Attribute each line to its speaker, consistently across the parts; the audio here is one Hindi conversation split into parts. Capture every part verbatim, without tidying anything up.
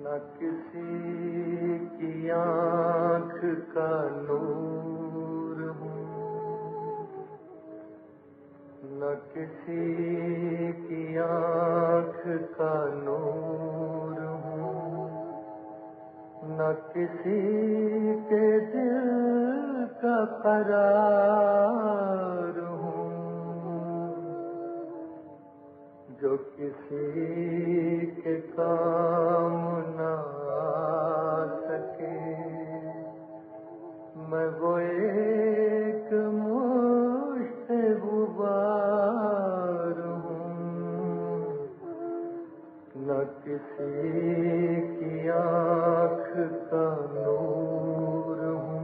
Speaker 1: न किसी की आँख का नूर हूँ, न किसी की आँख का नूर हूँ, न किसी के दिल का करार हूँ, जो किसी के काम न आ सके। मैं वो एक मुश्त गुबार हूँ, न किसी की आँख का नूर हूँ।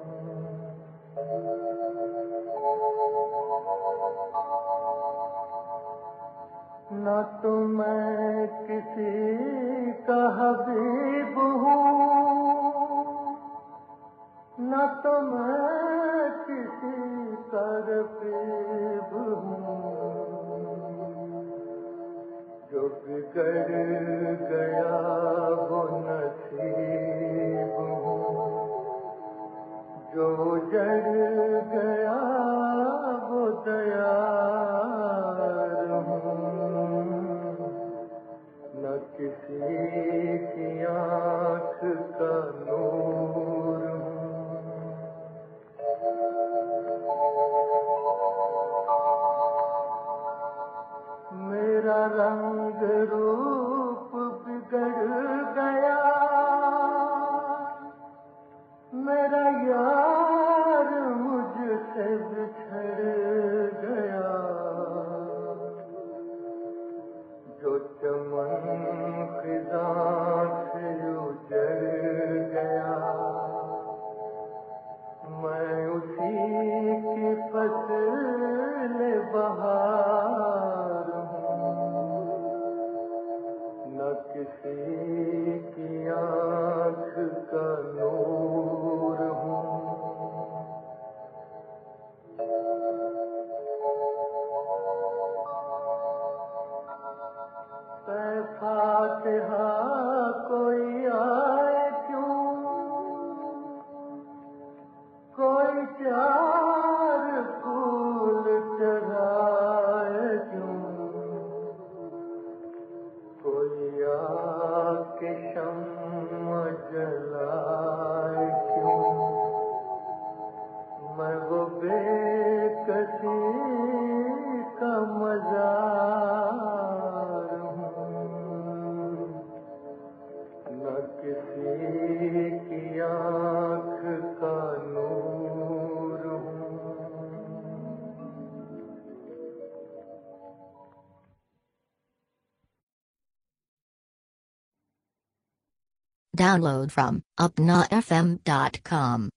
Speaker 1: न तो मैं किसी का हबीब हूँ, न तो मैं किसी का रकीब हूँ, जो बिगड़ गया वो नसीब हूँ, जो जड़ गया वो दयार हूँ, न किसी की आँख का नूर हूँ। मेरा रंग रूप बिगड़ गया, मेरा यार मुझसे बिछड़ गया, जो चमन खिज़ा से उजड़ गया, मैं उसी की फसल बहार हूँ, न किसी की आँख का नूर हूँ। फातिहा कोई आए क्यों, कोई चार फूल चढ़ाए क्यों, कोई आके शम्म जलाए क्यों, मैं वो बेकसी का मज़ार हूँ, न किसी की आँख का नूर हूँ।
Speaker 2: Download from upna f m dot com.